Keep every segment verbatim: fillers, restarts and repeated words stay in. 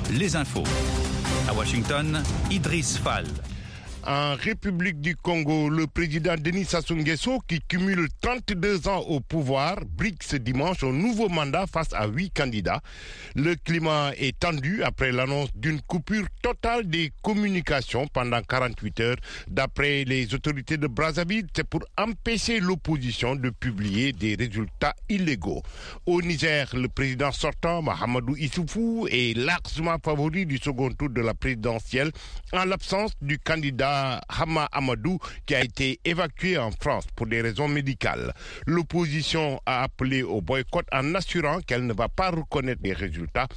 les infos. À Washington, Idriss Fall. En République du Congo, le président Denis Sassou Nguesso, qui cumule trente-deux ans au pouvoir, brigue ce dimanche un nouveau mandat face à huit candidats. Le climat est tendu après l'annonce d'une coupure totale des communications pendant quarante-huit heures. D'après les autorités de Brazzaville, c'est pour empêcher l'opposition de publier des résultats illégaux. Au Niger, le président sortant, Mahamadou Issoufou, est largement favori du second tour de la présidentielle en l'absence du candidat Hama Amadou qui a été évacué en France pour des raisons médicales. L'opposition a appelé au boycott en assurant qu'elle ne va pas reconnaître les résultats.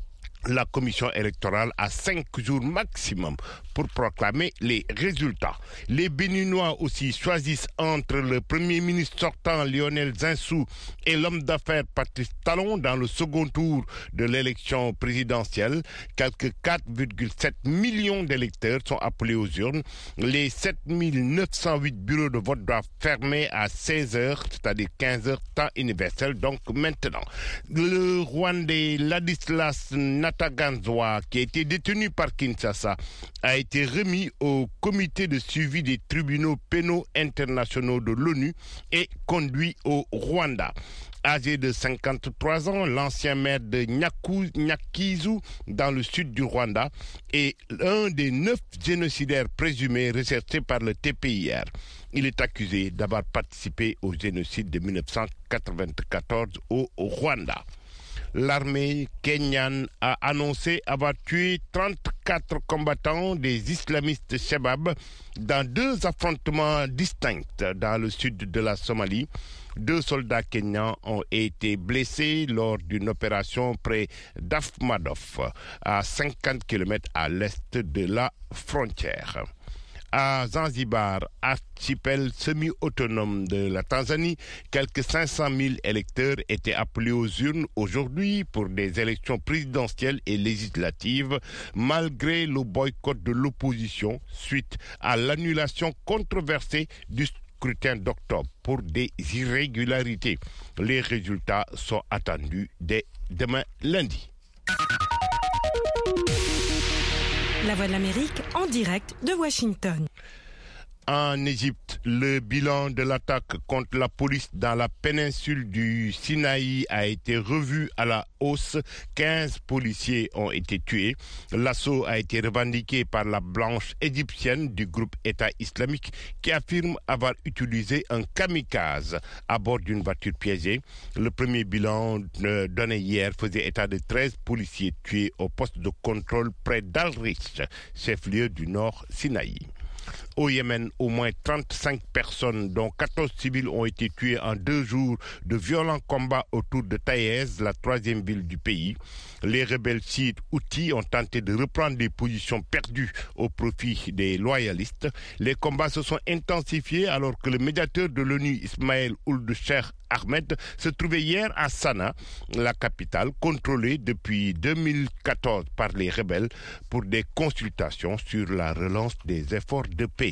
La commission électorale a cinq jours maximum pour proclamer les résultats. Les Béninois aussi choisissent entre le Premier ministre sortant Lionel Zinsou et l'homme d'affaires Patrice Talon dans le second tour de l'élection présidentielle. Quelques quatre virgule sept millions d'électeurs sont appelés aux urnes. Les sept mille neuf cent huit bureaux de vote doivent fermer à seize heures, c'est-à-dire quinze heures temps universel, donc maintenant. Le Rwandais Ladislas Nataganzwa, qui a été détenu par Kinshasa, a été remis au comité de suivi des tribunaux pénaux internationaux de l'ONU et conduit au Rwanda. Âgé de cinquante-trois ans, l'ancien maire de Nyaku, Nyakizu, dans le sud du Rwanda, est l'un des neuf génocidaires présumés recherchés par le T P I R. Il est accusé d'avoir participé au génocide de dix-neuf cent quatre-vingt-quatorze au Rwanda. L'armée kenyane a annoncé avoir tué trente-quatre combattants des islamistes Shabab dans deux affrontements distincts dans le sud de la Somalie. Deux soldats kenyans ont été blessés lors d'une opération près d'Afmadof, à cinquante kilomètres à l'est de la frontière. À Zanzibar, archipel semi-autonome de la Tanzanie, quelques cinq cent mille électeurs étaient appelés aux urnes aujourd'hui pour des élections présidentielles et législatives, malgré le boycott de l'opposition suite à l'annulation controversée du scrutin d'octobre pour des irrégularités. Les résultats sont attendus dès demain lundi. La Voix de l'Amérique en direct de Washington. En Égypte, le bilan de l'attaque contre la police dans la péninsule du Sinaï a été revu à la hausse. quinze policiers ont été tués. L'assaut a été revendiqué par la branche égyptienne du groupe État islamique qui affirme avoir utilisé un kamikaze à bord d'une voiture piégée. Le premier bilan donné hier faisait état de treize policiers tués au poste de contrôle près d'Al-Rish, chef-lieu du Nord Sinaï. Au Yémen, au moins trente-cinq personnes, dont quatorze civils, ont été tués en deux jours de violents combats autour de Taïz, la troisième ville du pays. Les rebelles chiites Houthis ont tenté de reprendre des positions perdues au profit des loyalistes. Les combats se sont intensifiés alors que le médiateur de l'ONU, Ismaël Ould Cheikh Ahmed, se trouvait hier à Sanaa, la capitale, contrôlée depuis deux mille quatorze par les rebelles pour des consultations sur la relance des efforts de paix.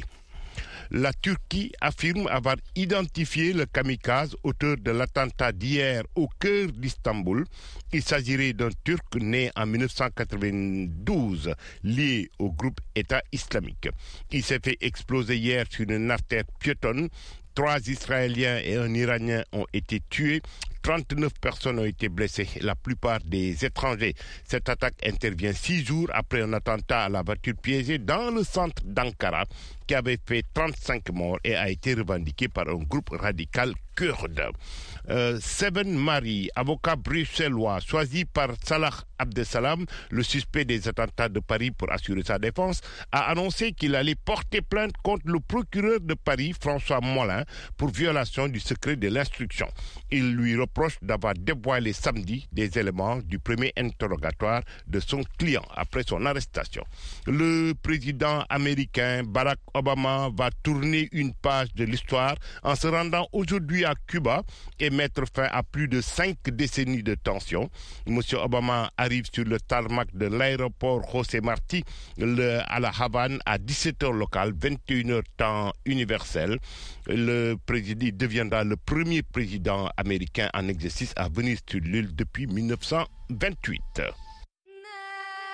La Turquie affirme avoir identifié le kamikaze auteur de l'attentat d'hier au cœur d'Istanbul. Il s'agirait d'un Turc né en dix-neuf cent quatre-vingt-douze, lié au groupe État islamique. Il s'est fait exploser hier sur une artère piétonne. Trois Israéliens et un Iranien ont été tués. trente-neuf personnes ont été blessées, la plupart des étrangers. Cette attaque intervient six jours après un attentat à la voiture piégée dans le centre d'Ankara qui avait fait trente-cinq morts et a été revendiqué par un groupe radical kurde. Euh, Seven Mari, avocat bruxellois choisi par Salah Abdeslam, le suspect des attentats de Paris pour assurer sa défense, a annoncé qu'il allait porter plainte contre le procureur de Paris, François Molin, pour violation du secret de l'instruction. Il lui reproche d'avoir dévoilé samedi des éléments du premier interrogatoire de son client après son arrestation. Le président américain Barack Obama va tourner une page de l'histoire en se rendant aujourd'hui à Cuba et mettre fin à plus de cinq décennies de tension. Monsieur Obama arrive sur le tarmac de l'aéroport José Martí le, à la Havane à dix-sept heures locales, vingt et une heures temps universel. Le président deviendra le premier président américain en exercice à venir sur l'île depuis mille neuf cent vingt-huit.